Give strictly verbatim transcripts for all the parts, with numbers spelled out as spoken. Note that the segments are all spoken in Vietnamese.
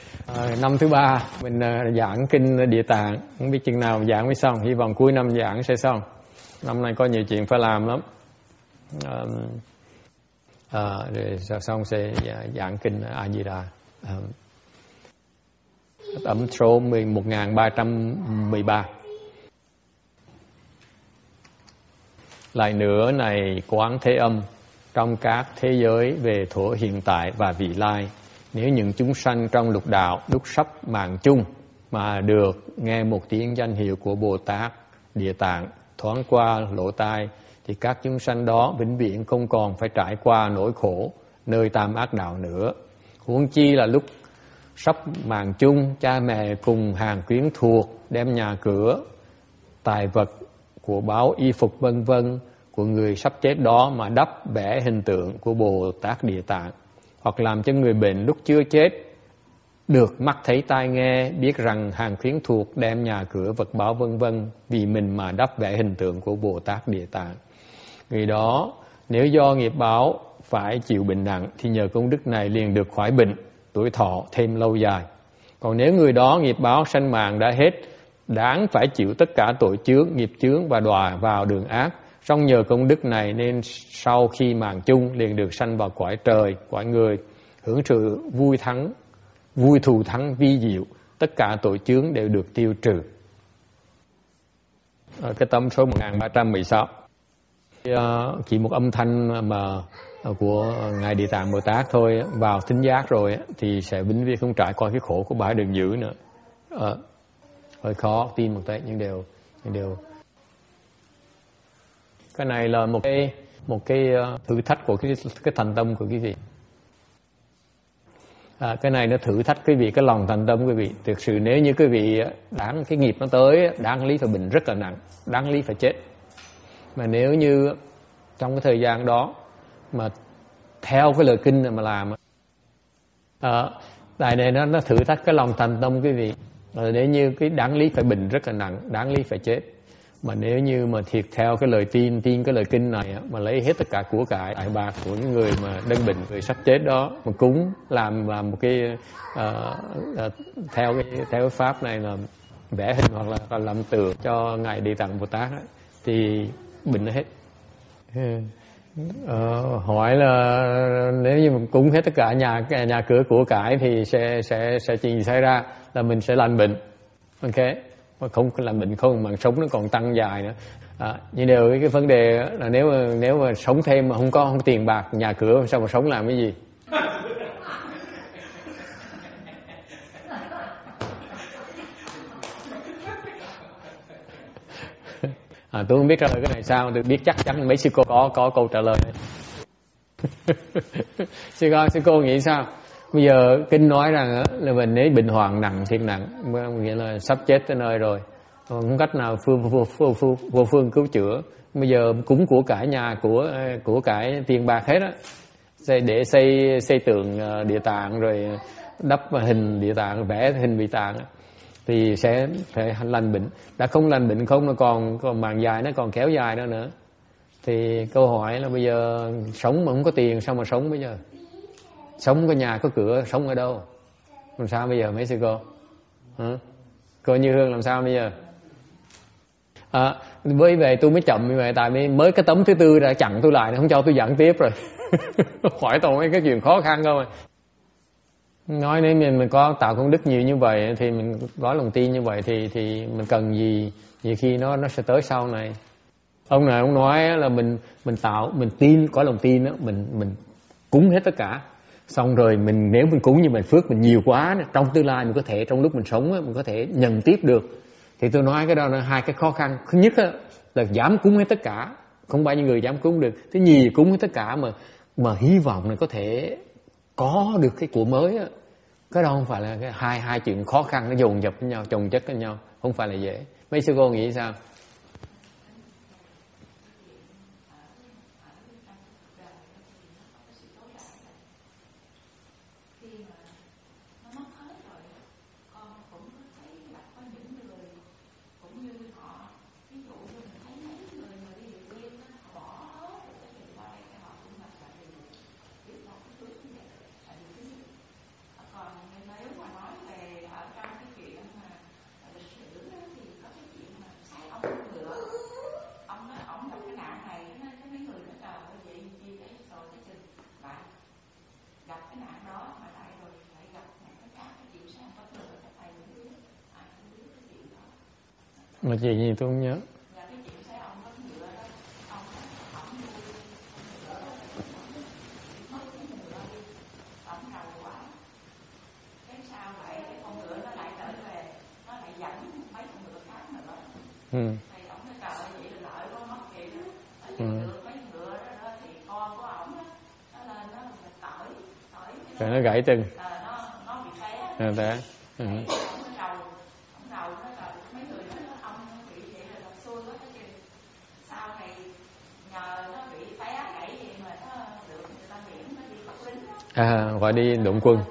À, năm thứ ba mình uh, giảng kinh Địa Tạng, không biết chừng nào giảng mới xong, hy vọng cuối năm giảng sẽ xong. Năm nay có nhiều chuyện phải làm lắm. À, à, rồi xong sẽ giảng kinh A Di Đà. À, ẩm số một nghìn ba trăm mười ba. Lại nữa này Quán Thế Âm, trong các thế giới về thuở hiện tại và vị lai, nếu những chúng sanh trong lục đạo lúc sắp mạng chung mà được nghe một tiếng danh hiệu của Bồ Tát Địa Tạng thoáng qua lỗ tai, thì các chúng sanh đó vĩnh viễn không còn phải trải qua nỗi khổ nơi tam ác đạo nữa. Huống chi là lúc sắp mạng chung, cha mẹ cùng hàng quyến thuộc đem nhà cửa, tài vật, của báo, y phục vân vân của người sắp chết đó mà đắp vẽ hình tượng của Bồ Tát Địa Tạng, hoặc làm cho người bệnh lúc chưa chết được mắt thấy tai nghe, biết rằng hàng quyến thuộc đem nhà cửa vật báo vân vân vì mình mà đắp vẽ hình tượng của Bồ Tát Địa Tạng. Người đó nếu do nghiệp báo phải chịu bệnh nặng thì nhờ công đức này liền được khỏi bệnh, tuổi thọ thêm lâu dài. Còn nếu người đó nghiệp báo sanh mạng đã hết, đáng phải chịu tất cả tội chướng, nghiệp chướng và đọa vào đường ác, song nhờ công đức này nên sau khi mạng chung liền được sanh vào cõi trời, cõi người, hưởng sự vui thắng, vui thù thắng vi diệu, tất cả tội chướng đều được tiêu trừ. Ở cái tấm số một nghìn ba trăm mười sáu, chỉ một âm thanh mà của Ngài Địa Tạng Bồ Tát thôi, vào thính giác rồi thì sẽ vĩnh viễn không trải qua cái khổ của bãi đường dữ nữa. À, hơi khó tin một tí, nhưng đều nhưng đều cái này là một cái một cái thử thách của cái cái thành tâm của quý vị. À, cái này nó thử thách quý vị cái lòng thành tâm quý vị. Thực sự nếu như quý vị đáng cái nghiệp nó tới, đáng lý phải bệnh rất là nặng, đáng lý phải chết. Mà nếu như trong cái thời gian đó mà theo cái lời kinh này mà làm, à, tại này nó nó thử thách cái lòng thành tâm quý vị. Rồi nếu như cái đáng lý phải bệnh rất là nặng, đáng lý phải chết. Mà nếu như mà thiệt theo cái lời tin, tin cái lời kinh này mà lấy hết tất cả của cải tài bạc của những người mà đang bệnh, người sắp chết đó mà cúng làm làm một cái uh, uh, theo cái theo cái pháp này là vẽ hình hoặc là làm tượng cho Ngài Địa Tạng Bồ Tát ấy, thì bệnh nó hết. Uh, hỏi là nếu như mình cúng hết tất cả nhà nhà cửa của cải thì sẽ sẽ sẽ chuyện gì xảy ra? Là mình sẽ lành bệnh, ok, mà không lành bệnh không mà sống nó còn tăng dài nữa. À, nhưng đều cái vấn đề là nếu mà nếu mà sống thêm mà không có không có tiền bạc nhà cửa sao mà sống làm cái gì? À, tôi không biết trả lời cái này sao, tôi biết chắc chắn mấy sư cô có có câu trả lời này. sư cô sư cô nghĩ sao? Bây giờ kinh nói rằng là mình nếu bệnh hoạn nặng thiệt nặng, nghĩa là sắp chết tới nơi rồi, không cách nào phương vô, vô, vô, vô phương cứu chữa. Bây giờ cúng của cải nhà của của cải tiền bạc hết á, để xây xây tượng Địa Tạng rồi đắp hình Địa Tạng, vẽ hình Địa Tạng thì sẽ phải lành bệnh. Đã không lành bệnh không nó còn còn mạng dài, nó còn kéo dài nữa nữa. Thì câu hỏi là bây giờ sống mà không có tiền sao mà sống bây giờ? Sống có nhà có cửa, sống ở đâu? Làm sao bây giờ mấy sư cô? Hả? Cô Như Hương làm sao bây giờ? À, với về tôi mới chậm như vậy, tại vì mới cái tấm thứ tư đã chặn tôi lại, không cho tôi giảng tiếp rồi. Hỏi tôi mấy cái chuyện khó khăn không? Nói nếu mình, mình có tạo công đức nhiều như vậy thì mình có lòng tin như vậy thì thì mình cần gì nhiều khi nó nó sẽ tới sau này. Ông này ông nói là mình mình tạo mình tin, có lòng tin đó, mình mình cúng hết tất cả. Xong rồi mình nếu mình cúng như vậy phước mình nhiều quá, trong tương lai mình có thể trong lúc mình sống mình có thể nhận tiếp được. Thì tôi nói cái đó là hai cái khó khăn. Thứ nhất là dám cúng hết tất cả, không bao nhiêu người dám cúng được. Thứ nhì cúng hết tất cả mà mà hy vọng là có thể có được cái của mới á. Cái đó không phải là cái hai hai chuyện khó khăn nó dồn dập với nhau, chồng chất với nhau, không phải là dễ. Mấy sư cô nghĩ sao? Mà chuyện gì tôi không nhớ. Ừ. Ừ. Rồi nó gãy chân. À, đó. Ừ. À, gọi đi đụng quân.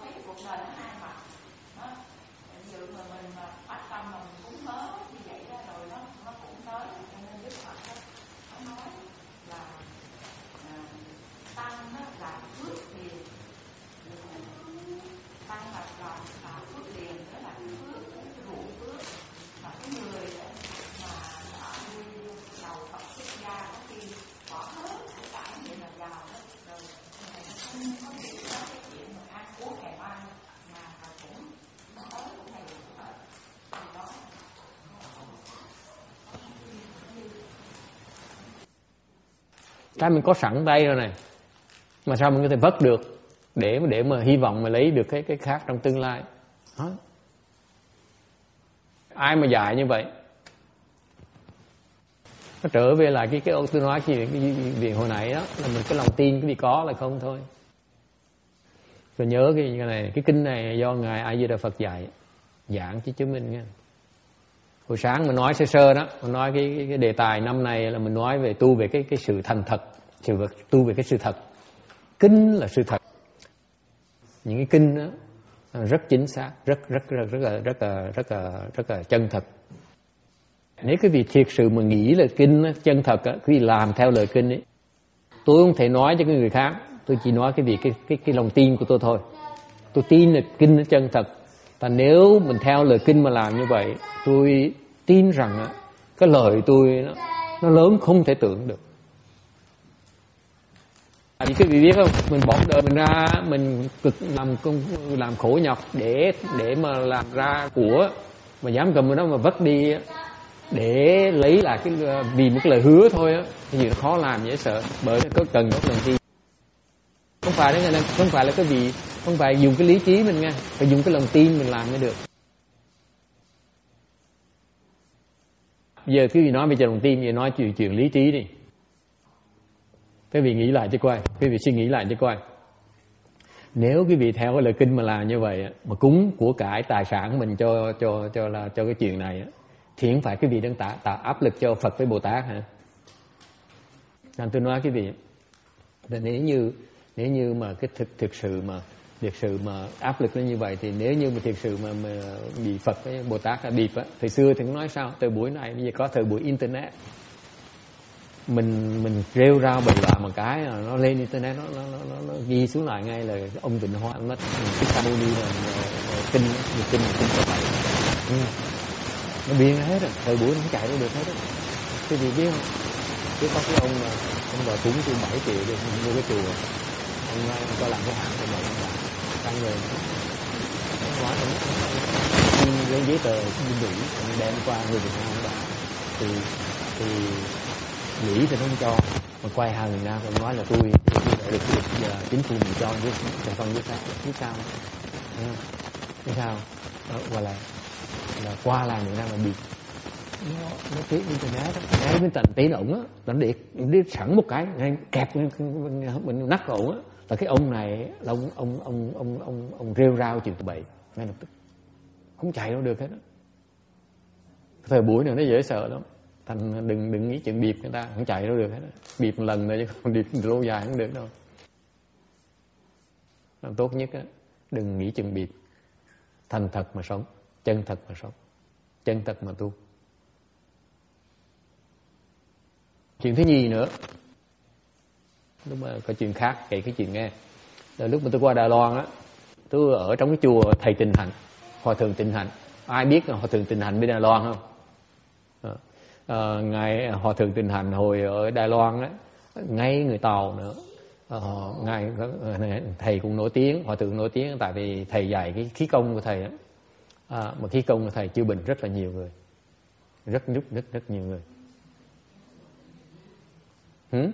Cái mình có sẵn tay rồi này, mà sao mình có thể vất được để để mà hy vọng mà lấy được cái cái khác trong tương lai. Đó. Ai mà dạy như vậy? Nó trở về lại cái cái tôi nói cái cái việc hồi nãy đó, là mình cái lòng tin cái gì có là không thôi. Rồi nhớ cái này, cái kinh này do ngài A Di Đà Phật dạy, giảng cho chứng minh nha. Hồi sáng mình nói sơ sơ đó, mình nói cái, cái, cái đề tài năm nay là mình nói về tu về cái cái sự thành thật, sự vật tu về cái sự thật. Kinh là sự thật. Những cái kinh đó rất chính xác, rất rất rất rất là rất là rất là rất là chân thật. Nếu cái vị thiệt sự mà nghĩ là kinh đó, chân thật á, quý vị làm theo lời kinh ấy, tôi không thể nói cho cái người khác, tôi chỉ nói cái việc cái cái cái lòng tin của tôi thôi. Tôi tin là kinh nó chân thật. Và nếu mình theo lời kinh mà làm như vậy, tôi tin rằng á, cái lời tôi nó, nó lớn không thể tưởng được. Vì quý vị biết không, mình bỏ đời mình ra, mình cực làm công làm khổ nhọc để để mà làm ra của, mà dám cầm vào đó mà vất đi để lấy lại cái vì một cái lời hứa thôi á, thì gì nó khó làm dễ sợ, bởi có cần có lòng tin. Không phải đó nghe, không phải là cái gì, không phải dùng cái lý trí mình nghe, phải dùng cái lòng tin mình làm mới được. Giờ quý vị nói về lòng tin, thì nói chuyện chuyện lý trí đi. Quý vị nghĩ lại cho coi, quý vị suy nghĩ lại cho coi. Nếu quý vị theo cái lời kinh mà làm như vậy, mà cúng của cải tài sản của mình cho cho cho là cho cái chuyện này, thì không phải quý vị đang tạo, tạo áp lực cho Phật với Bồ Tát hả? Nên tôi nói quý vị, là nếu như nếu như mà cái thực thực sự mà thực sự mà áp lực nó như vậy, thì nếu như mà thực sự mà, mà bị Phật với Bồ Tát là bịp á, thời xưa thì cũng nói sao, thời buổi này bây giờ có thời buổi internet, mình mình rêu rao bậy bạ một cái nó lên internet, nó nó nó, nó ghi xuống lại ngay là ông Tịnh Hóa mất cái sa môn đi là kinh kinh kinh cho vậy, nó biến hết rồi, thời buổi nó không chạy đâu được hết á. Cái gì biết không? Chứ có cái ông mà ông bà cúng tôi bảy triệu để mua cái chùa, ông nói ông có làm cái hãng của mình, tăng người nói ông lấy giấy tờ đi Mỹ, ông đem qua người Việt Nam đó, thì thì Mỹ thì nó không cho, mà quay hàng Việt Nam ông nói là tôi tôi được được giờ chính phủ mình cho với cho con với sao biết sao biết sao đó, gọi là là qua làng Việt Nam là bị nó nó tiếng internet ngay bên tận tí ổng á, nó để đi sẵn một cái ngay kẹp mình nắp ổng á, là cái ông này là ông ông ông ông ông ông rêu rao chuyện tụi bậy ngay lập tức không chạy đâu được hết á. Thời buổi này nó dễ sợ lắm, thành đừng đừng nghĩ chuyện bịp người ta không chạy đâu được hết á. Bịp một lần thôi chứ còn bịp lâu dài không được đâu. Làm tốt nhất á, đừng nghĩ chuyện bịp, thành thật mà sống, chân thật mà sống, chân thật mà tu. Chuyện thứ nhì nữa, lúc mà có chuyện khác kể cái chuyện nghe, là lúc mà tôi qua Đài Loan á, tôi ở trong cái chùa thầy Tịnh Hạnh, hòa thượng Tịnh Hạnh. Ai biết là hòa thượng Tịnh Hạnh bên Đài Loan không? À. à, ngài Hòa thượng Tình Hành hồi ở Đài Loan đó, ngay người Tàu nữa, à, ngài thầy cũng nổi tiếng, Hòa thượng nổi tiếng tại vì thầy dạy cái khí công của thầy đó. À, mà khí công của thầy chữa bệnh rất là nhiều người, rất giúp rất rất nhiều người. Hử?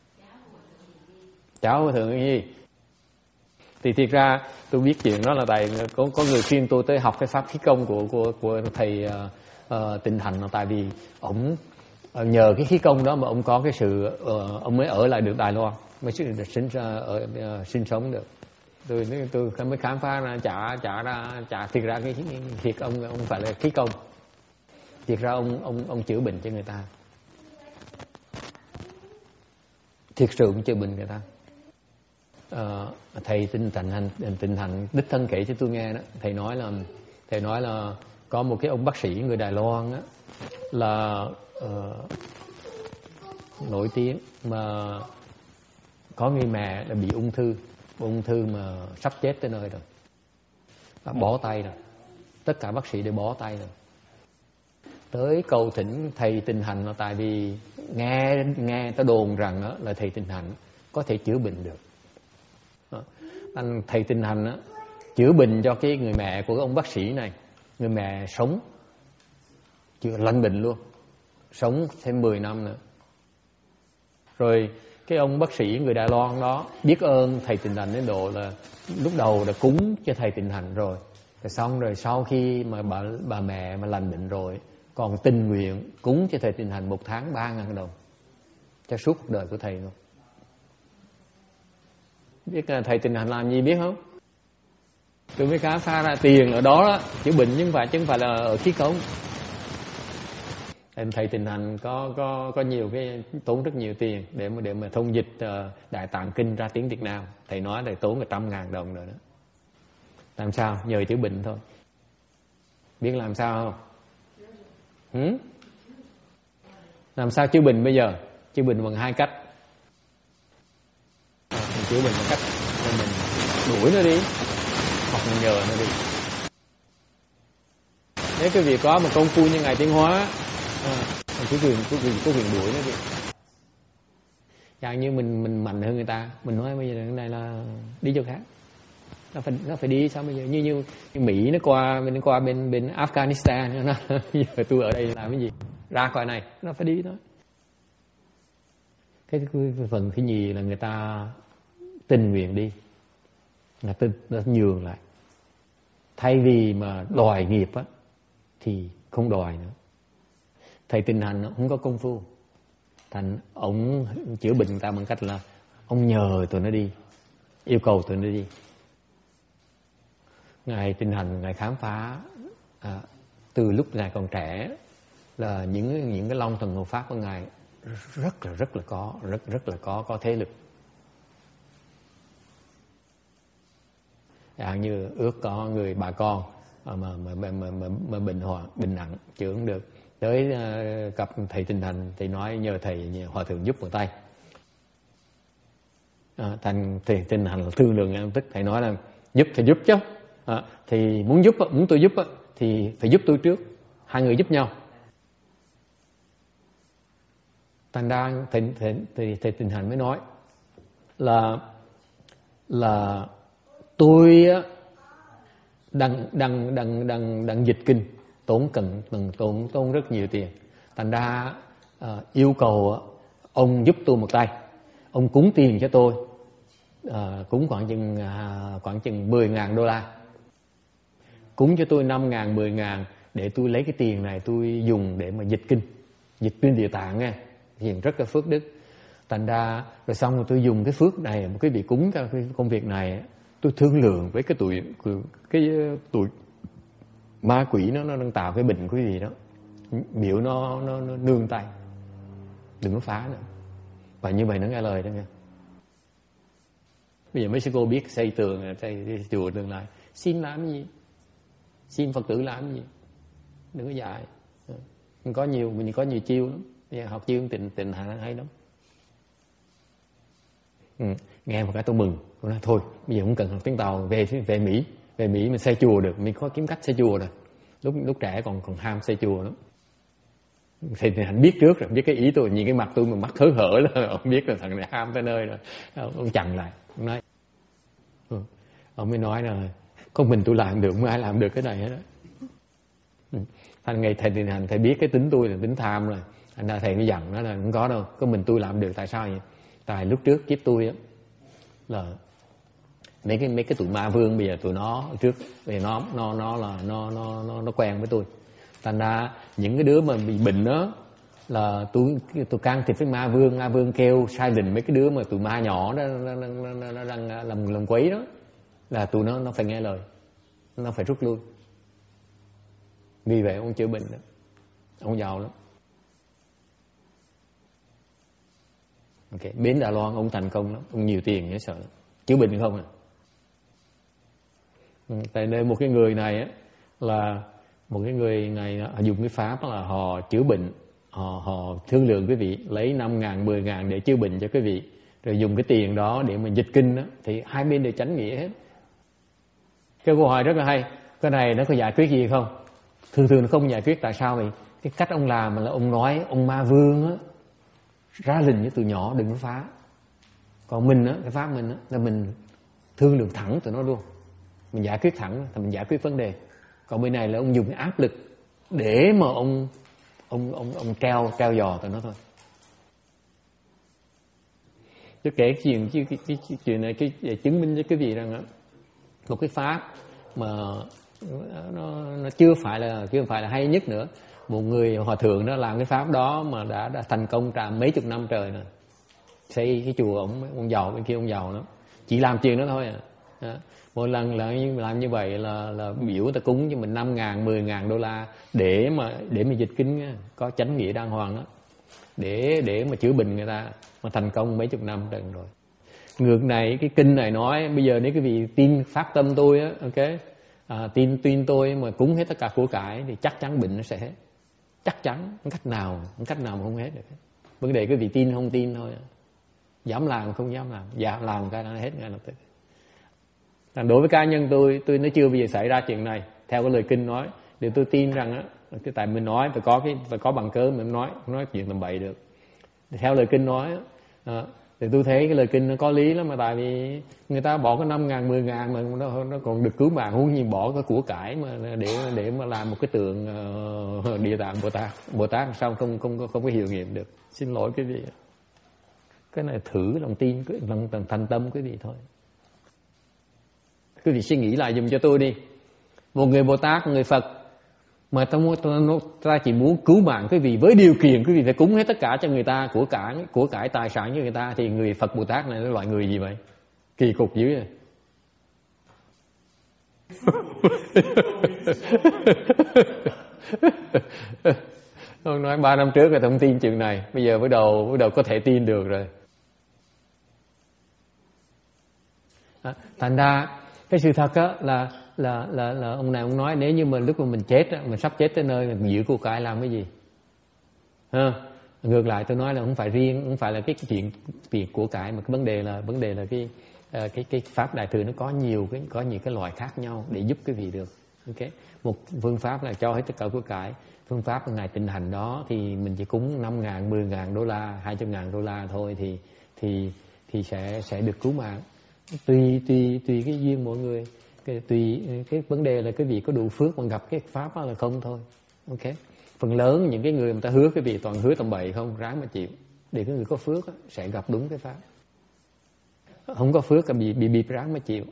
Cháu Hòa thượng gì? Thì thiệt ra tôi biết chuyện đó là tại có có người khuyên tôi tới học cái pháp khí công của của của thầy uh, uh, Tình Hành, là tại vì ổng uh, nhờ cái khí công đó mà ông có cái sự uh, ông mới ở lại được Đài Loan, mới sinh ra ở uh, sinh sống được. Tôi tôi mới khám phá ra chả chả ra chả thiệt ra cái thiệt ông ông phải là khí công, thiệt ra ông ông ông chữa bệnh cho người ta, thiệt sự cũng chữa bệnh người ta. À, thầy Tinh Thành Tình Hành đích thân kể cho tôi nghe đó, thầy nói là thầy nói là có một cái ông bác sĩ người Đài Loan á, là uh, nổi tiếng mà có người mẹ là bị ung thư, ung thư mà sắp chết tới nơi rồi, à, bó tay rồi, tất cả bác sĩ đều bó tay rồi, tới cầu thỉnh thầy Tình Hành là tại vì nghe nghe ta đồn rằng đó, là thầy Tình Hành có thể chữa bệnh được. Anh thầy Tình Hành á, chữa bệnh cho cái người mẹ của cái ông bác sĩ này, người mẹ sống chữa lành bệnh luôn, sống thêm mười năm nữa. Rồi cái ông bác sĩ người Đài Loan đó biết ơn thầy Tình Hành đến độ là lúc đầu đã cúng cho thầy Tình Hành rồi, rồi xong rồi sau khi mà bà bà mẹ mà lành bệnh rồi còn tình nguyện cúng cho thầy Tình Hành một tháng ba ngàn đồng cho suốt cuộc đời của thầy luôn. Biết thầy Tình Hành làm gì biết không? Tôi mới khám phá ra tiền ở đó, đó chữa bệnh nhưng phải chứ không phải là ở khí công. Thầy Tình Hành có có có nhiều cái tốn rất nhiều tiền để mà để mà thông dịch uh, Đại Tạng Kinh ra tiếng Việt Nam. Thầy nói thầy tốn một trăm ngàn đồng rồi đó. Làm sao? Nhờ chữa bệnh thôi. Biết làm sao không? Hử? Làm sao chữa bệnh bây giờ? Chữa bệnh bằng hai cách. Mình chữa bệnh bằng cách là mình đuổi nó đi, hoặc mình nhờ nó đi. Nếu cái việc có một công phu như Ngài Tiến Hóa, à, cái quyền có quyền có quyền đuổi nó đi. Chẳng như mình mình mạnh hơn người ta, mình nói bây giờ cái này là đi chỗ khác, nó phải nó phải đi sao bây giờ? Như như, như Mỹ nó qua bên qua bên bên Afghanistan, nó bây giờ tôi ở đây làm cái gì? Ra khỏi này, nó phải đi thôi. Cái, cái, cái phần thứ nhì là người ta tình nguyện đi, là tin nó nhường lại, thay vì mà đòi nghiệp á thì không đòi nữa. Thầy Tình Hành không có công phu, thành ông chữa bệnh người ta bằng cách là ông nhờ tụi nó đi, yêu cầu tụi nó đi. Ngài Tình Hành ngài khám phá à, từ lúc ngài còn trẻ là những những cái long thần hộ pháp của ngài rất là rất là có rất rất là có có thế lực. Dạng như ước có người bà con mà mà mà mà, mà, mà bệnh hoạn bệnh nặng chữa không được, tới uh, gặp thầy Tình Hành thì nói nhờ thầy nhờ Hòa thượng giúp một tay. À, thành thầy Tình Hành thương lượng ngang tức, thầy nói là giúp thì giúp chứ, à, thì muốn giúp muốn tôi giúp thì phải giúp tôi trước, hai người giúp nhau. Thành ra thầy, thầy, thầy, thầy Tình Hành mới nói là là tôi đang đang đang đang đang dịch kinh, tốn cần tốn tốn tốn rất nhiều tiền. Thành ra uh, yêu cầu ông giúp tôi một tay, ông cúng tiền cho tôi, uh, cúng khoảng chừng uh, khoảng chừng mười ngàn đô la, cúng cho tôi năm ngàn mười ngàn để tôi lấy cái tiền này tôi dùng để mà dịch kinh, dịch kinh Địa Tạng nghe, hiện rất là phước đức. Thành ra rồi xong rồi tôi dùng cái phước này, một cái việc cúng cho cái công việc này, tôi thương lượng với cái tụi cái tụi ma quỷ nó nó đang tạo cái bệnh cái gì đó, biểu nó nó, nó nương tay, đừng có phá nữa. Và như vậy nó nghe lời đó nghe. Bây giờ mấy sư cô biết xây tường, xây chùa tương lai, xin làm gì, xin Phật tử làm gì, đừng có dạy. Mình có nhiều mình có nhiều chiêu lắm, học chiêu Tình Tình Hành hay lắm. Ừ, nghe một cái tôi mừng, tôi nói thôi bây giờ không cần học tiếng Tàu, về về Mỹ, về Mỹ mình xây chùa được, mình có kiếm cách xây chùa rồi. Lúc lúc trẻ còn còn ham xây chùa lắm. Thầy Tình Hạnh biết trước rồi, biết cái ý tôi, nhìn cái mặt tôi mà mắt hớn hở là ông biết là thằng này ham tới nơi rồi. Ông chặn lại, ông nói, ừ. Ông mới nói là không mình tôi làm được, không ai làm được cái này hết đó. Ừ. Thành ngày thầy Tình Hạnh thầy biết cái tính tôi là tính tham rồi, thành ra thầy mới dặn nó là không có đâu, có mình tôi làm được. Tại sao vậy? Tại lúc trước kiếp tôi á là mấy cái mấy cái tụi ma vương bây giờ tụi nó trước bây giờ nó nó nó là nó nó nó nó quen với tôi, thành ra những cái đứa mà bị bệnh đó là tôi tôi can thiệp với ma vương, ma vương kêu sai lình mấy cái đứa mà tụi ma nhỏ đó nó, nó, nó, nó đang làm làm quấy đó, là tụi nó nó phải nghe lời, nó phải rút lui. Vì vậy ông chữa bệnh đó, ông giàu lắm. Ok, Bến Đà Loan ông thành công lắm, ông nhiều tiền dễ sợ lắm. Chữa bệnh không à? Ừ, tại đây một cái người này á là một cái người này họ dùng cái pháp là họ chữa bệnh, họ họ thương lượng quý vị lấy năm ngàn, mười ngàn để chữa bệnh cho quý vị, rồi dùng cái tiền đó để mà dịch kinh đó, thì hai bên đều chánh nghĩa hết. Cái câu hỏi rất là hay, cái này nó có giải quyết gì không? Thường thường nó không giải quyết. Tại sao vậy? Cái cách ông làm là ông nói ông ma vương á ra lình với tụi nhỏ đừng có phá. Còn mình á, cái pháp mình á là mình thương lượng thẳng tụi nó luôn, mình giải quyết thẳng thì mình giải quyết vấn đề. Còn bên này là ông dùng cái áp lực để mà ông ông ông ông treo treo dò tụi nó thôi. Tôi kể cái chuyện cái, cái, cái, cái chuyện này cái để chứng minh cho cái vị rằng á, một cái pháp mà nó nó chưa phải là chưa phải là hay nhất nữa. Một người hòa thượng đó làm cái pháp đó mà đã đã thành công cả mấy chục năm trời rồi. Xây cái chùa ông ông giàu, bên kia ông giàu lắm, chỉ làm chuyện đó thôi à. Đó. Mỗi lần là làm như vậy là là biểu người ta cúng cho mình năm ngàn, mười ngàn đô la để mà để mà dịch kinh có chánh nghĩa đàng hoàng đó, để để mà chữa bệnh người ta, mà thành công mấy chục năm trời rồi. Ngược này cái kinh này nói bây giờ nếu cái vị tin phát tâm tôi á, ok, à, tin tin tôi mà cúng hết tất cả của cải thì chắc chắn bệnh nó sẽ hết, chắc chắn, không cách nào không cách nào mà không hết được. Vấn đề cái vị tin không tin thôi, dám làm không dám làm, dám làm cái nó hết ngay lập tức. Đối với cá nhân tôi, tôi nó chưa bao giờ xảy ra chuyện này. Theo cái lời kinh nói, để tôi tin rằng á, cái tại mình nói phải có cái phải có bằng cớ mình nói không nói chuyện tầm bậy được. Theo lời kinh nói á, thì tôi thấy cái lời kinh nó có lý lắm, mà tại vì người ta bỏ có năm ngàn, mười ngàn mà nó, nó còn được cứu mạng, huống nhiên bỏ cái của cải mà để để mà làm một cái tượng uh, Địa Tạng Bồ Tát. Bồ Tát sao không không không, không có hiệu nghiệm được. Xin lỗi quý vị. Cái này thử lòng tin, lòng thành tâm quý vị thôi. Quý vị suy nghĩ lại dùm cho tôi đi. Một người Bồ Tát, một người Phật mà ta, ta chỉ muốn cứu mạng quý vị với điều kiện quý vị phải cúng hết tất cả cho người ta, của cải, của cải tài sản cho người ta, thì người Phật Bồ Tát này là loại người gì vậy? Kỳ cục dữ vậy. Ông nói ba năm trước là không tin chuyện này, bây giờ bắt đầu bắt đầu có thể tin được rồi. À, thành ra cái sự thật á là là là là ông này ông nói nếu như mà lúc mà mình chết á, mình sắp chết tới nơi mình giữ của cải làm cái gì? Ha. Ngược lại tôi nói là không phải riêng, không phải là cái chuyện tiền của cải, mà cái vấn đề là vấn đề là cái uh, cái cái pháp đại thừa nó có nhiều cái có nhiều cái loại khác nhau để giúp cái vị được. Ok, một phương pháp là cho hết tất cả của cải, phương pháp của ngài Tịnh Hành đó thì mình chỉ cúng năm ngàn, mười ngàn đô la, hai trăm ngàn đô la thôi thì thì thì sẽ sẽ được cứu mạng. Tùy tùy tùy cái duyên mọi người, cái tùy cái vấn đề là cái vị có đủ phước mà gặp cái pháp đó là không thôi. Ok, phần lớn những cái người mà ta hứa cái vị toàn hứa tầm bậy không, ráng mà chịu, để cái người có phước đó, sẽ gặp đúng cái pháp. Không có phước là bị bị bị ráng mà chịu.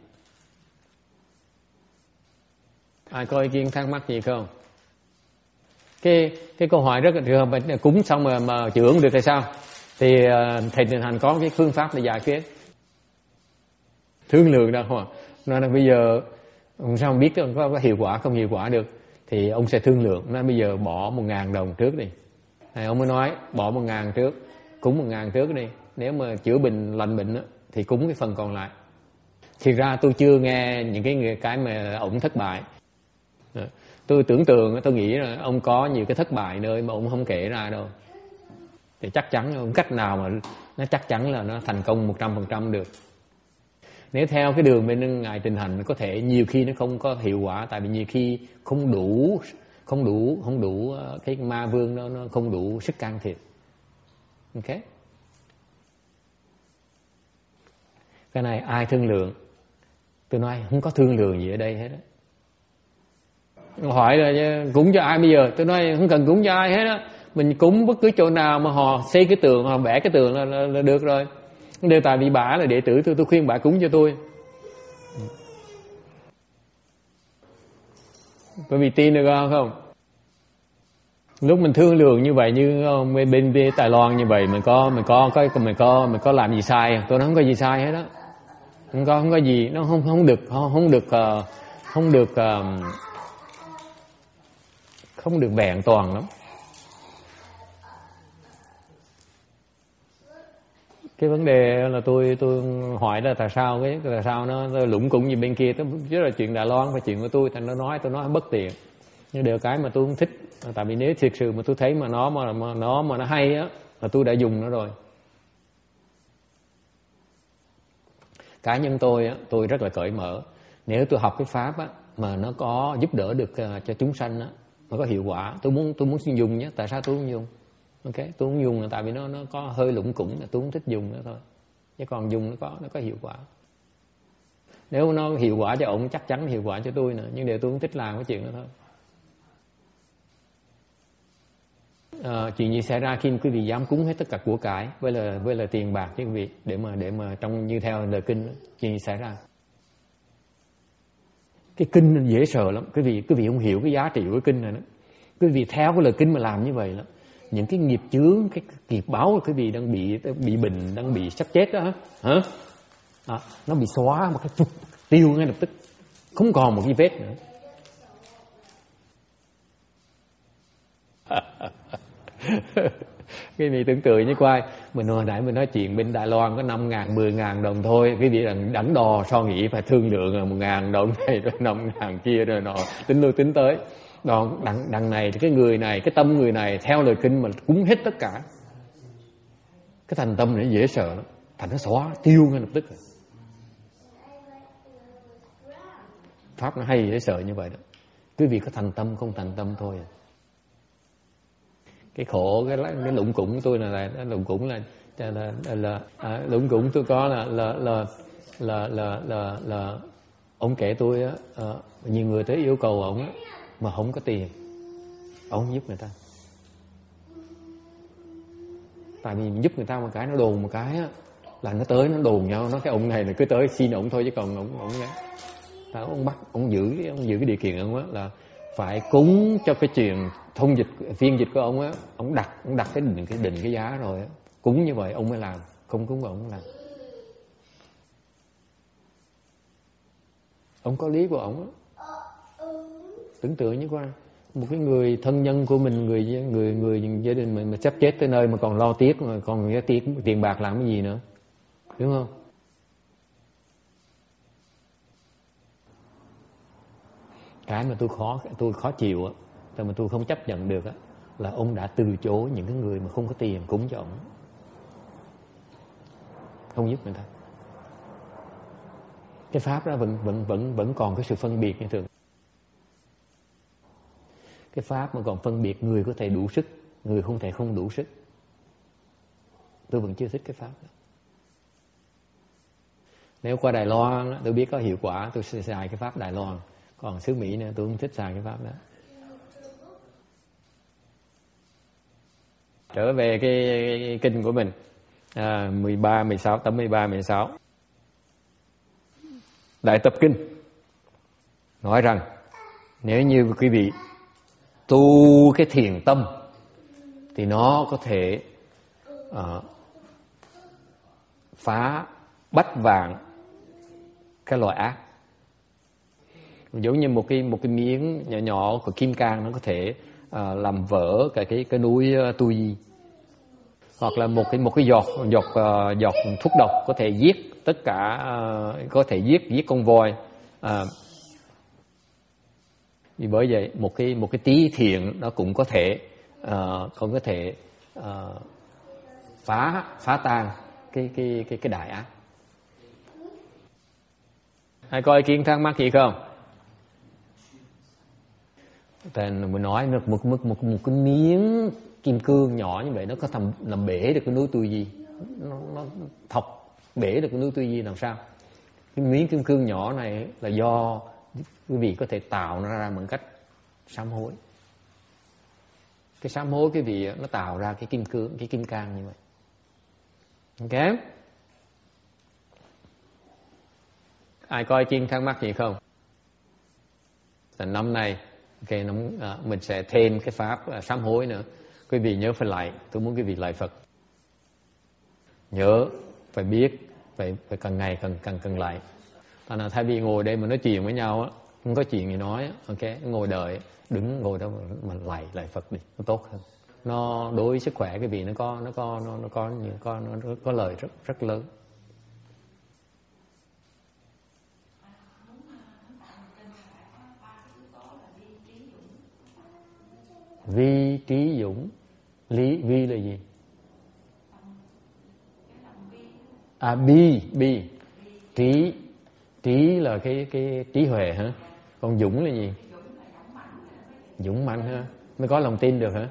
Ai có ý kiến thắc mắc gì không? Cái cái câu hỏi rất là trường hợp cúng xong mà mà chữa không được thì sao? Thì uh, thầy Tịnh Hành có cái phương pháp để giải quyết. Thương lượng đàng hoàng. Nói là bây giờ ông sao không biết có, có hiệu quả không hiệu quả được, thì ông sẽ thương lượng. Nói bây giờ bỏ một ngàn đồng trước đi. Thì ông mới nói bỏ một ngàn trước, cúng một ngàn trước đi. Nếu mà chữa bệnh lành bệnh đó, thì cúng cái phần còn lại. Thì ra tôi chưa nghe những cái cái mà ông thất bại. Tôi tưởng tượng, tôi nghĩ là ông có nhiều cái thất bại nơi mà ông không kể ra đâu. Thì chắc chắn không cách nào mà nó chắc chắn là nó thành công một trăm phần trăm được. Nếu theo cái đường bên ngài Tịnh Hành có thể nhiều khi nó không có hiệu quả, tại vì nhiều khi không đủ không đủ không đủ cái ma vương nó nó không đủ sức can thiệp. Ok, cái này ai thương lượng? Tôi nói không có thương lượng gì ở đây hết á. Hỏi là cúng cho ai bây giờ? Tôi nói không cần cúng cho ai hết á. Mình cúng bất cứ chỗ nào mà họ xây cái tường, họ vẽ cái tường là, là, là được rồi. Đều tại vì bà là đệ tử tôi, tôi khuyên bà cúng cho tôi. Bởi vì tin được không? Lúc mình thương lượng như vậy, như bên bên, bên Đài Loan như vậy, mình có mình có có mình có mình có làm gì sai? Tôi nói không có gì sai hết đó. Không có không có gì, nó không không được không, không được uh, không được uh, không được vẹn toàn lắm. Cái vấn đề là tôi tôi hỏi là tại sao cái tại sao nó, nó lủng củng như bên kia, tôi rất là chuyện Đài Loan và chuyện của tôi, thành nó nói tôi nói bất tiện. Nhưng đều cái mà tôi không thích, tại vì nếu thực sự mà tôi thấy mà nó mà, mà nó mà nó hay á là tôi đã dùng nó rồi. Cá nhân tôi á, tôi rất là cởi mở. Nếu tôi học cái pháp á mà nó có giúp đỡ được uh, cho chúng sanh á, nó có hiệu quả, tôi muốn tôi muốn dùng nhé. Tại sao tôi không dùng? Ok, tôi không dùng là tại vì nó nó có hơi lủng củng, là tôi không thích dùng nữa thôi. Chứ còn dùng nó có nó có hiệu quả. Nếu nó hiệu quả cho ông chắc chắn hiệu quả cho tôi nữa, nhưng điều tôi không thích làm cái chuyện đó thôi. À, chuyện gì xảy ra khi quý vị dám cúng hết tất cả của cải với là với là tiền bạc chứ quý vị, để mà để mà trong như theo lời kinh, chuyện gì xảy ra? Cái kinh dễ sợ lắm, quý vị quý vị không hiểu cái giá trị của cái kinh này đó. Quý vị theo cái lời kinh mà làm như vậy là những cái nghiệp chướng, cái nghiệp báo quý vị đang bị bị bệnh, đang bị sắp chết đó hả? À, nó bị xóa một cái phụt, tiêu ngay lập tức, không còn một cái vết nữa. Cái vị tưởng tượng như quay mình hồi nãy mình nói chuyện bên Đài Loan có năm ngàn, mười ngàn đồng thôi, cái vị đắn, đắn đo so nghĩ phải thương lượng là một ngàn đồng này rồi năm ngàn kia rồi nọ, tính lui tính tới. Đó, đằng, đằng này thì cái người này, cái tâm người này theo lời kinh mà cúng hết tất cả, cái thành tâm này dễ sợ lắm, thành nó xóa tiêu ngay lập tức. Pháp nó hay dễ sợ như vậy đó. Quý vị có thành tâm không thành tâm thôi. Cái khổ cái cái lụng củng của tôi là là lụng củng là là là, là à, lụng củng tôi có là là là là là là, là ông kể tôi á, à, nhiều người tới yêu cầu ông á mà không có tiền, ông giúp người ta. Tại vì giúp người ta một cái nó đồn một cái á là nó tới nó đồn nhau, nó cái ông này là cứ tới xin ông thôi chứ còn ông ông đấy. Ông bắt ông giữ ông giữ cái điều kiện ông á là phải cúng cho cái chuyện thông dịch phiên dịch của ông á, ông đặt ông đặt cái định cái định cái giá rồi á, cúng như vậy ông mới làm, không cúng ông không làm. Ông có lý của ông á. Tưởng tượng như qua một cái người thân nhân của mình, người người người gia đình mình mà sắp chết tới nơi mà còn lo tiếc, mà còn cái tiếc tiền bạc làm cái gì nữa, đúng không? Cái mà tôi khó tôi khó chịu á, mà tôi không chấp nhận được á, là ông đã từ chối những cái người mà không có tiền cúng cho ông, không giúp người ta. Cái pháp đó vẫn vẫn vẫn vẫn còn cái sự phân biệt như thường. Cái pháp mà còn phân biệt người có thể đủ sức, người không thể không đủ sức, tôi vẫn chưa thích cái pháp đó. Nếu qua Đài Loan tôi biết có hiệu quả, tôi sẽ xài cái pháp Đài Loan. Còn xứ Mỹ nữa tôi không thích xài cái pháp đó. Trở về cái, cái, cái kinh của mình, à, mười ba, mười sáu, tấm mười ba, mười sáu. Đại Tập Kinh nói rằng nếu như quý vị tu cái thiền tâm thì nó có thể uh, phá bách vạn cái loại ác. Giống như một cái một cái miếng nhỏ nhỏ của kim cang, nó có thể uh, làm vỡ cái cái cái núi uh, Tu Di. Hoặc là một cái một cái giọt giọt uh, giọt thuốc độc có thể giết tất cả, uh, có thể giết giết con voi. Uh, vì bởi vậy một cái một cái tí thiện nó cũng có thể uh, cũng có thể uh, phá phá tan cái cái cái cái đại ác. Ai có ý kiến thắc mắc gì không? Tên mình nói một một một một, một cái miếng kim cương nhỏ như vậy nó có thầm làm bể được cái núi Tu Di, nó, nó thọc bể được cái núi Tu Di làm sao? Cái miếng kim cương nhỏ này là do quý vị có thể tạo nó ra bằng cách sám hối. Cái sám hối quý vị nó tạo ra cái kim cương, cái kim cang như vậy. Ok? Ai coi chiên thắc mắc gì không? Là năm nay okay, năm, à, mình sẽ thêm cái pháp à, sám hối nữa. Quý vị nhớ phải lạy. Tôi muốn quý vị lạy Phật. Nhớ phải biết, phải phải càng ngày càng càng càng lạy. Tại nào thay vì ngồi đây mà nói chuyện với nhau á, không có chuyện gì nói á, ok, ngồi đợi, đứng ngồi đó mà lạy lạy Phật đi, nó tốt hơn. Nó đối với sức khỏe quý vị nó có nó có nó, nó có những có nó có lợi rất rất lớn. Vi, trí, dũng. Lý, vi là gì? À, bi, bi. Trí, trí là cái cái trí huệ hả? Còn dũng là gì? Dũng mạnh hả? Mới có lòng tin được hả?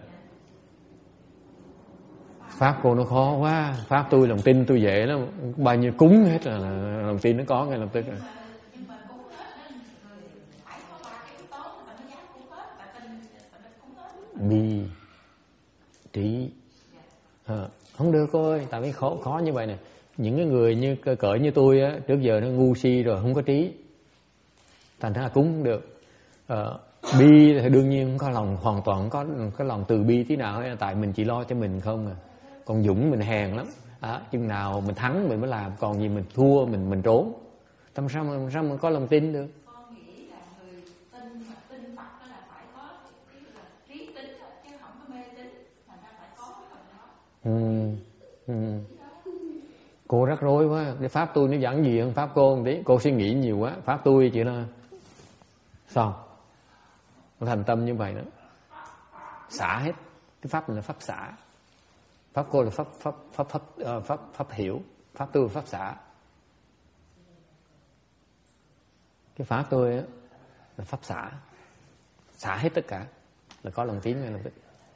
Pháp cô nó khó quá. Pháp tôi lòng tin tôi dễ lắm. Bao nhiêu cúng hết là, là lòng tin nó có ngay lập tức rồi. Bi, trí. À, không được cô ơi, tại vì khó khó như vậy nè. Những cái người như cỡ như tôi á, trước giờ nó ngu si rồi, không có trí, thành ra cúng không được. À, bi thì đương nhiên không có lòng, hoàn toàn không có cái lòng từ bi tí nào hết, tại mình chỉ lo cho mình không à. Còn dũng mình hèn lắm. À, chừng nào mình thắng mình mới làm, còn gì mình thua mình mình trốn. Làm sao mà, làm sao mà có lòng tin được? Ừ, ừ. Cô rắc rối quá. Cái pháp tôi nó giảng gì hơn pháp cô một tí. Cô suy nghĩ nhiều quá. Pháp tôi chỉ là sao nó thành tâm như vậy đó, xả hết. Cái pháp này là pháp xả, pháp cô là pháp pháp pháp pháp pháp pháp, pháp hiểu, pháp tôi là pháp xả. Cái pháp tôi là pháp xả, xả hết tất cả là có lòng tín ngay lập tức.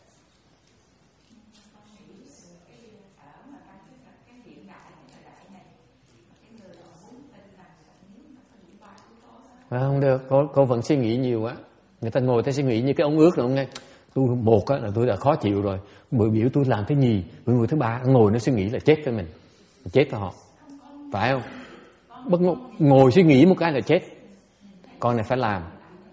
À, không được, cô, cô vẫn suy nghĩ nhiều quá. Người ta ngồi ta suy nghĩ như cái ống ước rồi, không nghe. Tôi một á, là tôi đã khó chịu rồi. Bữa biểu tôi làm thứ nhì, bữa người thứ ba ngồi nó suy nghĩ là chết với mình, chết với họ, phải không? Bất ngờ, ngồi suy nghĩ một cái là chết. Con này phải làm.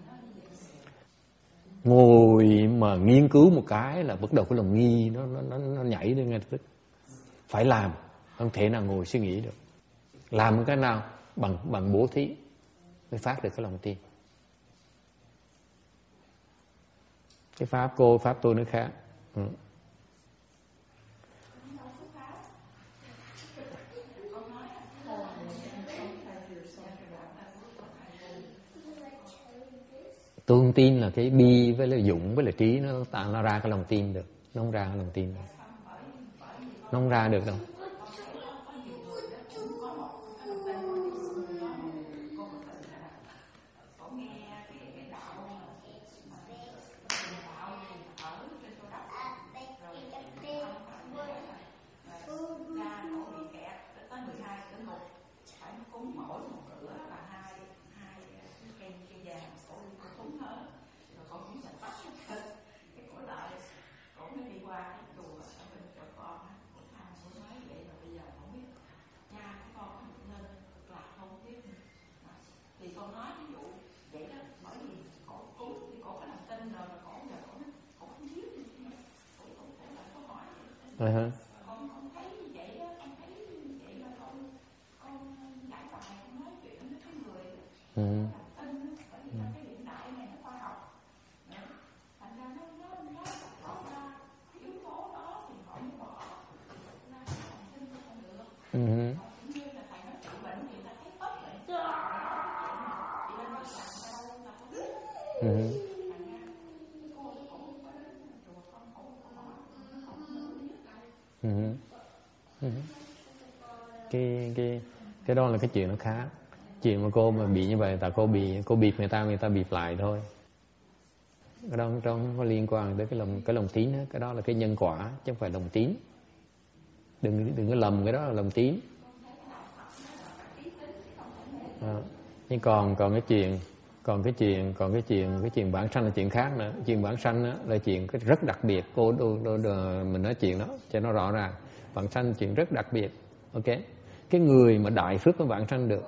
Ngồi mà nghiên cứu một cái là bắt đầu cái lòng nghi nó nó nó, nó nhảy lên ngay tức. Phải làm, không thể nào ngồi suy nghĩ được. Làm cái nào bằng bằng bố thí mới phát được cái lòng tin. Cái pháp cô, pháp tôi nó khác. Ừ. Tôi không tin là cái bi với là dũng với là trí nó tạo nó ra cái lòng tin được. Nó không ra cái lòng tin được. Nó không ra được đâu. Rồi hả? Ừ. Ừ. Ừ. Ừ. Ừ. Ừ. cái cái cái đó là cái chuyện nó khác. Chuyện mà cô mà bị như vậy, tại cô bị cô bịp người ta, người ta bịp lại thôi. Cái đó không có liên quan tới cái lòng cái lòng tín hết. Cái đó là cái nhân quả chứ không phải lòng tín. Đừng đừng có lầm cái đó là lòng tín. À, nhưng còn còn cái chuyện còn cái chuyện còn cái chuyện cái chuyện bản sanh là chuyện khác nữa. Chuyện bản sanh đó là chuyện rất đặc biệt. Cô đô, đô, đô, mình nói chuyện đó cho nó rõ ràng. Bản sanh chuyện rất đặc biệt. Ok, cái người mà đại phước mới bản sanh được.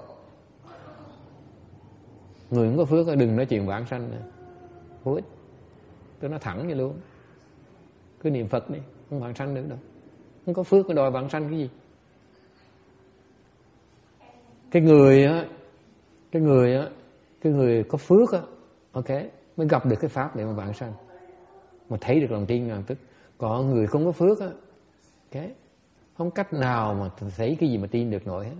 Người không có phước đừng nói chuyện bản sanh nữa, vô ích. Tôi nói thẳng vậy luôn. Cứ niệm Phật đi, không bản sanh được đâu. Không có phước đòi bản sanh cái gì. Cái người á, cái người á, cái người có phước á, ok, mới gặp được cái pháp để mà bản sanh, mà thấy được lòng tin ngàn tức. Còn người không có phước á, ok, không cách nào mà thấy cái gì mà tin được nổi hết.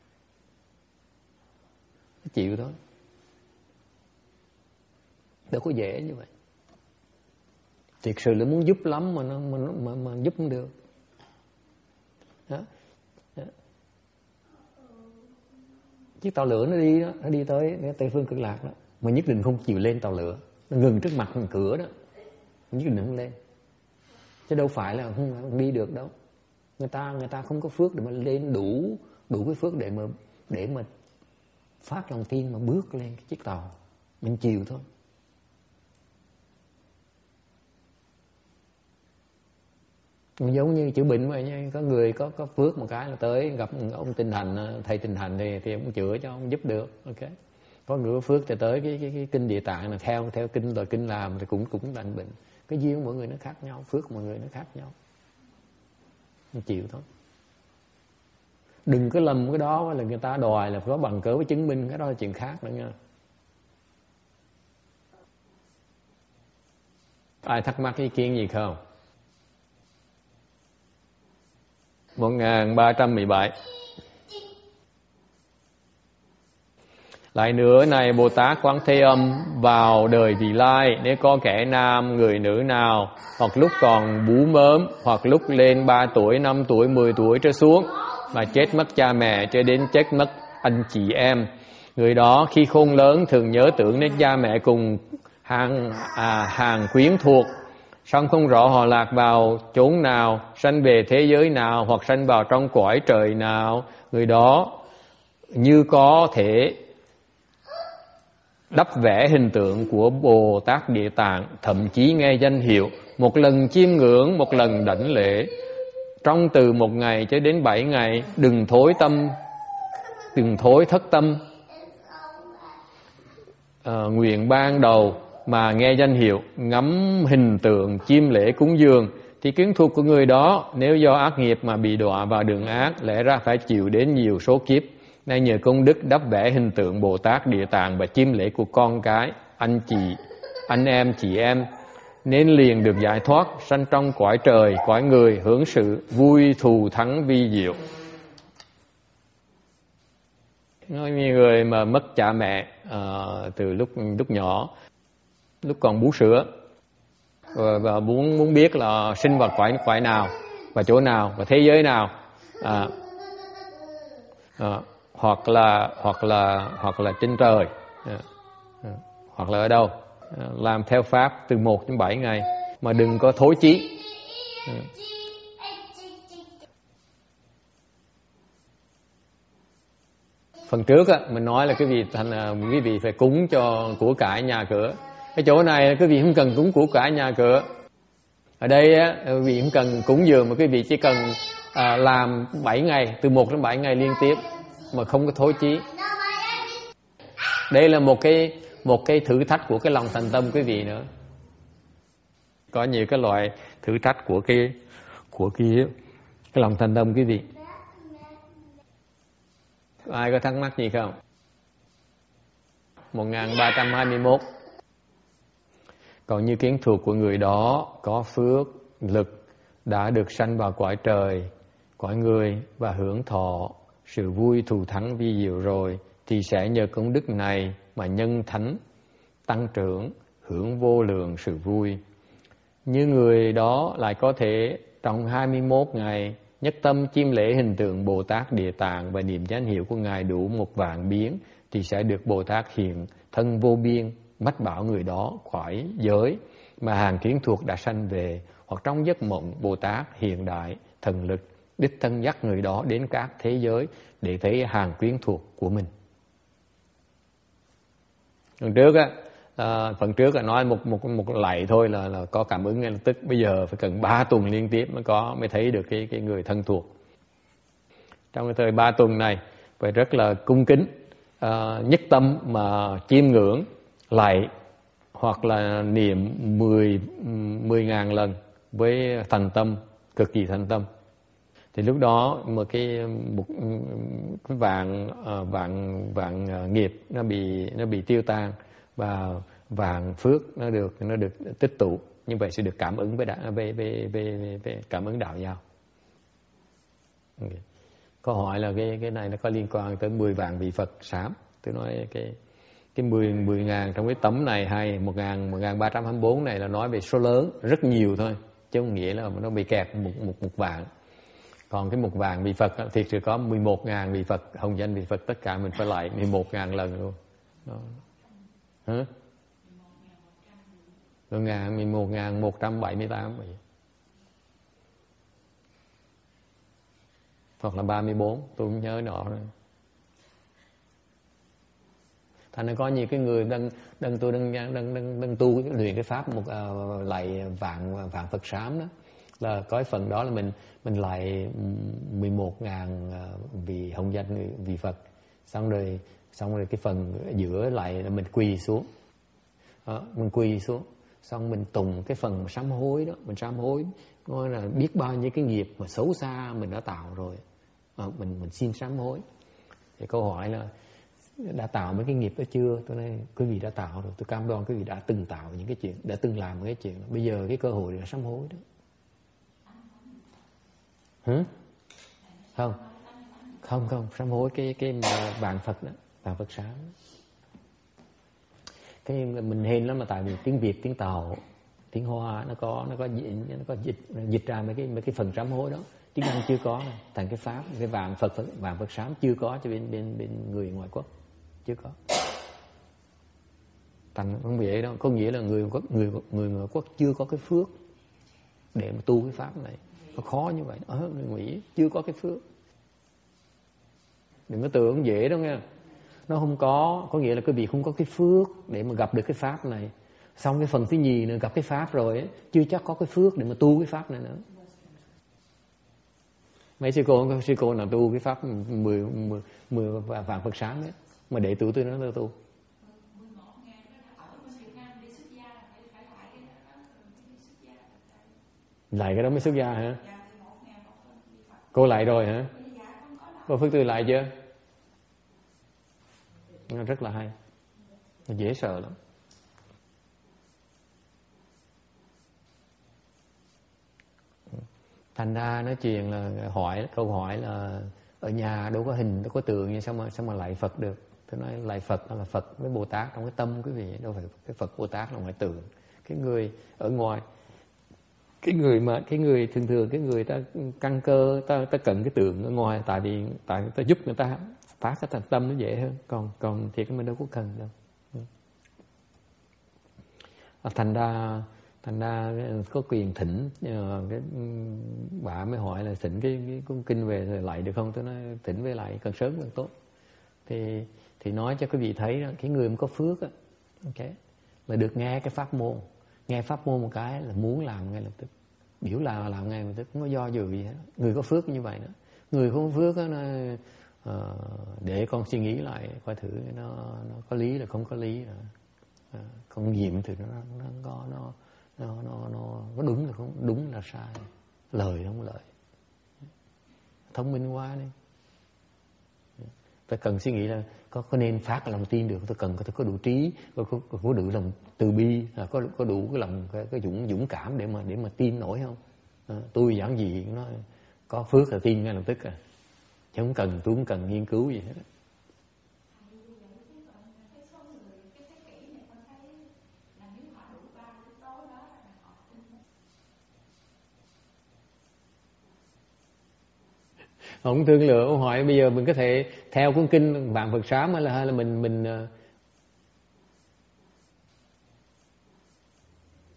Chịu thôi. Đâu có dễ như vậy. Thiệt sự là muốn giúp lắm mà nó mà, mà, mà giúp không được. Đó. Đó. Chiếc tàu lửa nó đi đó, nó đi tới Tây Phương Cực Lạc đó, mà nhất định không chịu lên tàu lửa, nó ngừng trước mặt mình cửa đó, nhất định không lên. Chứ đâu phải là không, không đi được đâu. Người ta người ta không có phước để mà lên đủ đủ cái phước để mà để mà phát lòng tin mà bước lên cái chiếc tàu. Mình chịu thôi. Giống như chữa bệnh vậy nha, có người có có phước một cái là tới gặp ông Tinh Thành, thầy Tinh Thành thì thì ông chữa cho, ông giúp được, ok. Có người có phước thì tới cái cái, cái kinh Địa Tạng là theo theo kinh rồi kinh làm thì cũng cũng lành bệnh. Cái duyên mọi người nó khác nhau, phước của mọi người nó khác nhau. Mình chịu thôi. Đừng có lầm cái đó là người ta đòi là có bằng cớ với chứng minh, cái đó là chuyện khác nữa nha. Ai thắc mắc ý kiến gì không? một nghìn ba trăm mười bảy. Lại nữa, này Bồ Tát Quán Thế Âm, vào đời vị lai, nếu có kẻ nam, người nữ nào, hoặc lúc còn bú mớm, hoặc lúc lên ba tuổi, năm tuổi, mười tuổi trở xuống, mà chết mất cha mẹ, cho đến chết mất anh chị em, người đó khi khôn lớn thường nhớ tưởng đến cha mẹ cùng hàng, à, hàng quyến thuộc, song không rõ họ lạc vào chốn nào, sanh về thế giới nào, hoặc sanh vào trong cõi trời nào. Người đó như có thể đắp vẽ hình tượng của Bồ Tát Địa Tạng, thậm chí nghe danh hiệu, một lần chiêm ngưỡng, một lần đảnh lễ, trong từ một ngày cho đến bảy ngày, đừng thối tâm, đừng thối thất tâm. À, nguyện ban đầu mà nghe danh hiệu, ngắm hình tượng, chiêm lễ cúng dường, thì kiến thuộc của người đó nếu do ác nghiệp mà bị đọa vào đường ác, lẽ ra phải chịu đến nhiều số kiếp. Nay nhờ công đức đắp vẽ hình tượng Bồ Tát Địa Tạng và chiêm lễ của con cái, anh chị, anh em, chị em, nên liền được giải thoát, sanh trong cõi trời, cõi người, hưởng sự vui thù thắng vi diệu. Nói như người mà mất cha mẹ uh, từ lúc lúc nhỏ, lúc còn bú sữa, và, và muốn muốn biết là sinh vào cõi cõi nào và chỗ nào và thế giới nào, à, à, hoặc là hoặc là hoặc là trên trời, à, à, hoặc là ở đâu, à, làm theo pháp từ một đến bảy ngày mà đừng có thối chí. À. Phần trước á, mình nói là quý vị thành quý vị phải cúng cho của cải nhà cửa. Cái chỗ này quý vị không cần cúng của cải nhà cửa. Ở đây á, quý vị không cần cúng dường mà quý vị chỉ cần à, làm bảy ngày, từ một đến bảy ngày liên tiếp mà không có thối chí. Đây là một cái một cái thử thách của cái lòng thành tâm quý vị nữa. Có nhiều cái loại thử thách của cái của cái cái lòng thành tâm quý vị. Ai có thắc mắc gì không? một nghìn ba trăm hai mươi mốt. Còn như kiến thuộc của người đó có phước, lực, đã được sanh vào cõi trời, cõi người và hưởng thọ sự vui thù thắng vi diệu rồi, thì sẽ nhờ công đức này mà nhân thánh, tăng trưởng, hưởng vô lượng sự vui. Như người đó lại có thể trong hai mươi mốt ngày nhất tâm chiêm lễ hình tượng Bồ Tát Địa Tạng và niệm danh hiệu của Ngài đủ một vạn biến, thì sẽ được Bồ Tát hiện thân vô biên, mách bảo người đó khỏi giới mà hàng quyến thuộc đã sanh về, hoặc trong giấc mộng Bồ Tát hiện đại thần lực đích thân dắt người đó đến các thế giới để thấy hàng quyến thuộc của mình. Phần trước á, à, phần trước là nói một một một lạy thôi là là có cảm ứng ngay lập tức. Bây giờ phải cần ba tuần liên tiếp mới có mới thấy được cái cái người thân thuộc. Trong cái thời ba tuần này phải rất là cung kính, à, nhất tâm mà chiêm ngưỡng lạy hoặc là niệm mười mười ngàn lần với thành tâm, cực kỳ thành tâm. Thì lúc đó một cái một cái vạn vạn vạn nghiệp nó bị nó bị tiêu tan và vạn phước nó được nó được tích tụ. Như vậy sẽ được cảm ứng với đạo, về, về, về, về cảm ứng đạo giao. Okay. Câu hỏi là cái cái này nó có liên quan tới mười vạn vị Phật sám. Tôi nói cái cái mười mười ngàn trong cái tấm này hay một ngàn một ngàn ba trăm hai mươi bốn này là nói về số lớn rất nhiều thôi, chứ không nghĩa là nó bị kẹt một một một vạn. Còn cái một vạn vị Phật thì chỉ có mười một ngàn vị Phật, hồng danh vị Phật tất cả mình phải lại mười một ngàn lần luôn. Đó. Hả? mười một ngàn một trăm bảy mươi tám vậy. Hoặc là ba mươi bốn, tôi không nhớ rõ rồi. Thành ra có nhiều cái người đang đang tôi đang đang đang, đang tu luyện cái pháp một uh, lại vạn vạn Phật sám đó, là có cái phần đó là mình mình lại mười một ngàn vị hồng danh vị Phật, xong rồi xong rồi cái phần giữa lại là mình quỳ xuống, đó, mình quỳ xuống xong mình tùng cái phần sám hối đó, mình sám hối nói là biết bao nhiêu cái nghiệp mà xấu xa mình đã tạo rồi, à, mình mình xin sám hối. Thì câu hỏi là đã tạo mấy cái nghiệp đó chưa? Tôi nói quý vị đã tạo rồi, tôi cam đoan quý vị đã từng tạo những cái chuyện, đã từng làm cái chuyện đó. Bây giờ cái cơ hội là sám hối đó. Hả? Không, không không sám hối cái cái vạn Phật đó, vạn Phật sám. Cái mình hên lắm mà tại vì tiếng Việt, tiếng Tàu, tiếng Hoa nó có nó có dịch nó có dịch dịch ra mấy cái mấy cái phần sám hối đó. Tiếng Anh chưa có, thành cái pháp cái vạn Phật vạn Phật sám chưa có cho bên bên bên người ngoại quốc, chưa có. Thành không vậy đâu, có nghĩa là người quốc người người ngoại quốc chưa có cái phước để mà tu cái pháp này. Nó khó như vậy. Ở người Mỹ chưa có cái phước. Đừng có tưởng dễ đâu nghe. Nó không có, có nghĩa là quý vị không có cái phước để mà gặp được cái pháp này. Xong cái phần thứ nhì nữa gặp cái pháp rồi ấy, chưa chắc có cái phước để mà tu cái pháp này nữa. Mấy sư cô, sư cô nào tu cái pháp mười, mười, mười vạn Phật sám ấy, mà đệ tử tôi nó nó tu. Lại cái đó mới xuất gia hả? Cô lại rồi hả? Cô Phước Tư lại chưa? Nó rất là hay. Nó dễ sợ lắm. Thành ra nói chuyện là hỏi, câu hỏi là ở nhà đâu có hình, đâu có tượng như sao mà sao mà lại Phật được? Tôi nói lại Phật là Phật với Bồ Tát trong cái tâm quý vị, đâu phải cái Phật Bồ Tát là ngoài tượng. Cái người ở ngoài, cái người mà cái người thường thường cái người ta căn cơ ta ta cần cái tượng ở ngoài, tại vì tại ta giúp người ta phá cái thành tâm nó dễ hơn, còn còn thiệt mình đâu có cần đâu. Thành ra thành ra có quyền thỉnh, cái bà mới hỏi là thỉnh cái, cái cuốn kinh về rồi lại được không? Tôi nói thỉnh về lại càng sớm càng tốt. Thì thì nói cho quý vị thấy đó, cái người mà có phước á, okay, là được nghe cái pháp môn, nghe pháp môn một cái là muốn làm ngay lập tức, biểu là làm ngay lập tức, không có do dự gì hết. Người có phước như vậy đó. Người không có phước đó, nó uh, để con suy nghĩ lại coi thử nó nó có lý là không có lý, uh, con nghiệm thì nó nó có nó nó nó nó có đúng là không đúng là sai, lời không lời, thông minh quá đi. Tôi cần suy nghĩ là có có nên phát lòng tin được, tôi cần có có đủ trí, có có, có đủ lòng từ bi, có có đủ cái lòng cái, cái dũng dũng cảm để mà để mà tin nổi không? À, tôi giảng gì nó có phước là tin ngay lập tức à, chứ không cần tôi không cần nghiên cứu gì hết. Không thương lượng, ông hỏi bây giờ mình có thể theo cuốn kinh vạn Phật sám hay là hay là mình mình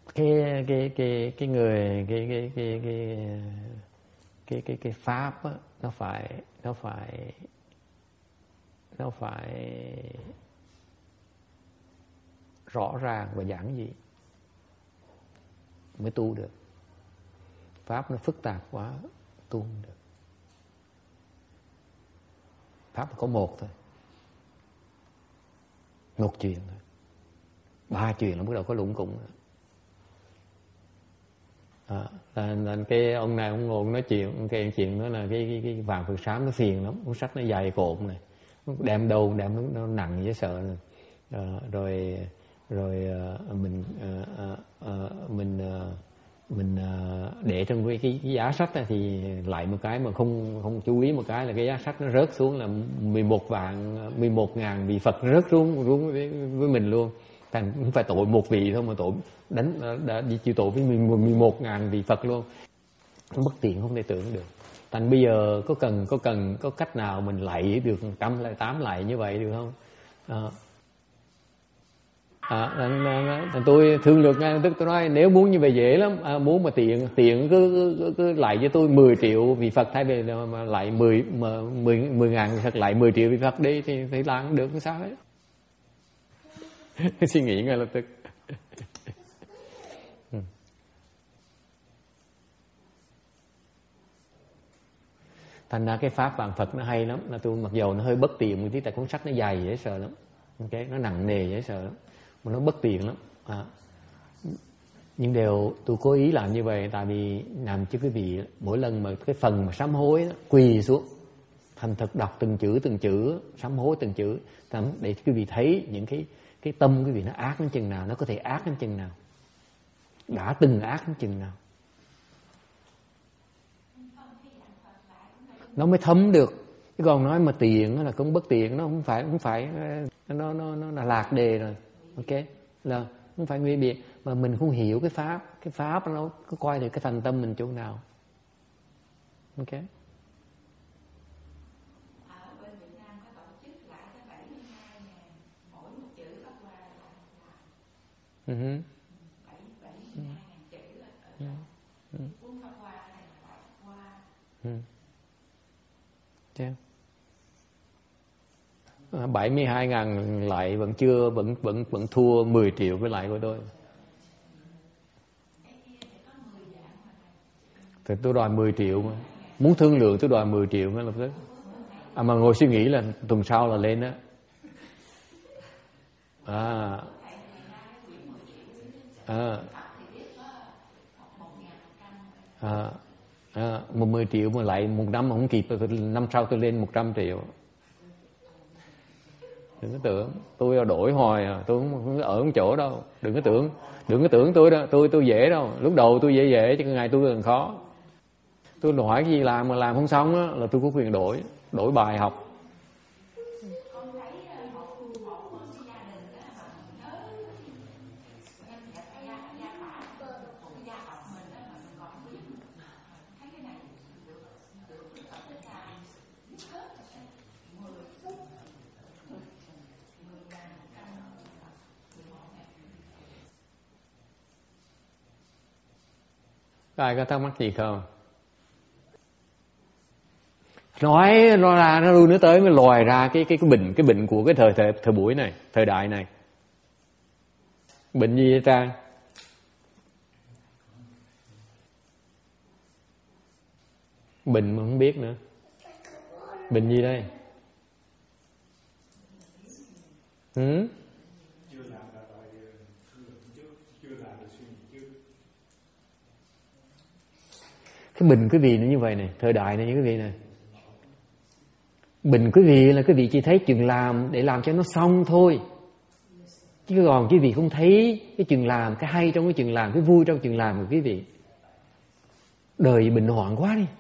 cái cái cái cái người cái cái cái cái cái cái cái pháp á, nó phải nó phải nó phải rõ ràng và giản dị mới tu được. Pháp nó phức tạp quá tu không được. Pháp có một thôi, một chuyện thôi. Ba chuyện là bắt đầu có lũng củng rồi. À, là, là cái ông này ông ngồi nói chuyện cái chuyện đó là cái cái, cái vàng Phật Sám nó phiền lắm, cuốn sách nó dày cộm này, đem đâu đem nó, nó nặng dễ sợ này. À, rồi rồi uh, mình uh, uh, mình uh, mình uh, để trong cái, cái, cái giá sách thì lại một cái mà không không chú ý một cái là cái giá sách nó rớt xuống là mười một vạn mười một ngàn vị Phật rớt xuống xuống với, với mình luôn. Thành không phải tội một vị thôi mà tội đánh đã đi chịu tội với mười một ngàn vị Phật luôn. Bất tiện không thể tưởng được. Thành bây giờ có cần có cần có cách nào mình lạy được trăm lại tám lại như vậy được không? À, à, à, à, tôi thương lượng ngay tức tôi nói nếu muốn như vậy dễ lắm, à, muốn mà tiện tiện cứ, cứ, cứ lại cho tôi mười triệu vị Phật thay vì mà lại mười mười mười ngàn vị Phật lại mười triệu vị Phật đi thì thì làm được sao hết. Suy nghĩ ngay lập tức. Thành ra cái pháp vàng Phật nó hay lắm, là tôi mặc dầu nó hơi bất tiện một tí tại cuốn sách nó dày dễ sợ lắm, okay? Nó nặng nề dễ sợ lắm, mà nó bất tiện lắm. À. Nhưng đều tôi cố ý làm như vậy tại vì làm cho quý vị mỗi lần mà cái phần mà sám hối đó, quỳ xuống thành thực đọc từng chữ từng chữ sám hối từng chữ để quý vị thấy những cái cái tâm quý vị nó ác đến chừng nào, nó có thể ác đến chừng nào, đã từng ác đến chừng nào, nó mới thấm được. Chứ còn nói mà tiền là cũng bất tiện, nó không phải không phải nó nó nó là lạc đề rồi, ok, là không phải nguy biệt mà mình không hiểu cái pháp, cái pháp nó có coi được cái thành tâm mình chỗ nào, ok. Uh-huh. bảy mươi hai ngàn lại vẫn chưa vẫn vẫn vẫn thua mười triệu với lại của tôi. Thì tôi đòi mười triệu mà. Muốn thương lượng tôi đòi mười triệu ngay lập tức. À mà ngồi suy nghĩ là tuần sau là lên đó. À. À. À. À, một mười triệu mà lại một năm mà không kịp, năm sau tôi lên một trăm triệu. Đừng có tưởng tôi đổi hoài à, tôi không ở một chỗ đâu. Đừng có tưởng, đừng có tưởng tôi đó, tôi tôi dễ đâu. Lúc đầu tôi dễ dễ chứ ngày tôi còn khó. Tôi hỏi cái gì làm mà làm không xong á là tôi có quyền đổi, đổi bài học. Ai có thắc mắc gì không? Nói nó ra nó lui nó tới mới lòi ra cái cái cái bệnh cái bệnh của cái thời thời thời buổi này, thời đại này. Bệnh gì vậy ta? Bệnh mà không biết nữa. Bệnh gì đây? Ừ? Cái bệnh quý vị nó như vậy này, thời đại này như quý vị này. Bệnh quý vị là quý vị chỉ thấy chuyện làm để làm cho nó xong thôi. Chứ còn quý vị không thấy cái chuyện làm, cái hay trong cái chuyện làm, cái vui trong chuyện làm của quý vị. Đời bệnh hoạn quá đi.